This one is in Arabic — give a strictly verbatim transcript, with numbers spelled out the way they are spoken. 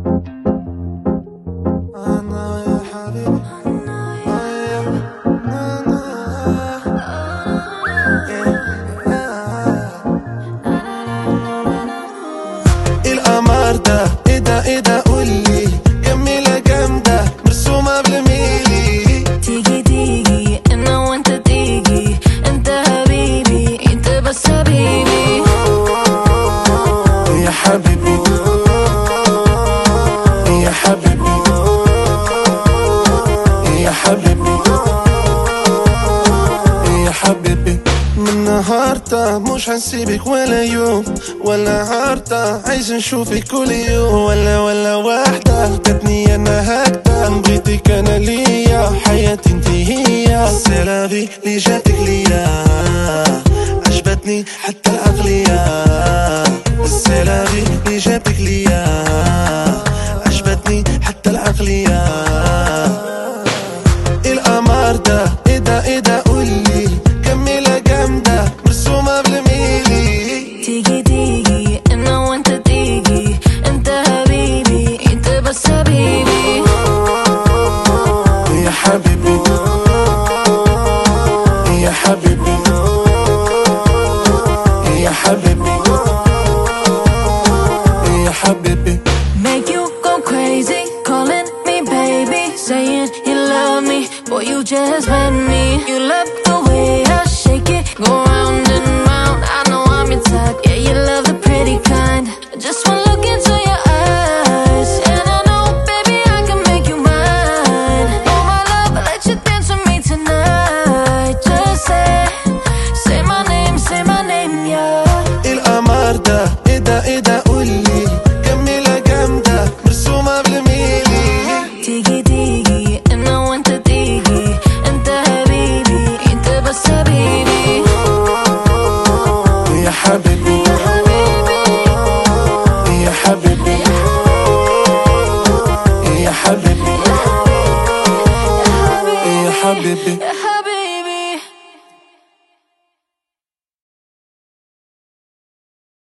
أنا يا حبيبي القمر ده ايه ده ايه ده قولي جميلة جامدة مرسومة بالميلي. تيجي تيجي انا وانت تيجي، انت حبيبي انت بس حبيبي يا حبيبي يا حبيبي يا حبيبي يا حبيبي. من النهاردة مش هنسيبك ولا يوم ولا عارضة، عايز نشوفك كل يوم. ولا ولا واحدة جاتني انا هكذا، بغيتك انا ليا حياتي انت هي. السلافي اللي جاتك ليا عجبتني حتى العقلية. السلافي اللي جابتك ليا عجبتني حتى العقلية. القمر ده ايه ده ايه ده قولي جميلة جامدة مرسومة بالميلي. تيجي تيجي انا وانت تيجي، انت حبيبي انت بس حبيبي يا حبيبي يا حبيبي يا حبيبي يا حبيبي. Make you go crazy, calling me baby, saying you love me, boy you just met me. You love the way I shake it, go round and round. I know I'm your type, yeah you love the pretty kind. Just one look into your eyes, and I know baby I can make you mine. Oh my love, I'll let you dance with me tonight. Just say, say my name, say my name, yeah. القمر ده ايه ده ايه ده قولي جميلة جامدة مرسومة بالميلي. تيجي تيجي انا وانت تيجي، انت حبيبي انت بس حبيبي يا حبيبي يا حبيبي يا حبيبي يا حبيبي.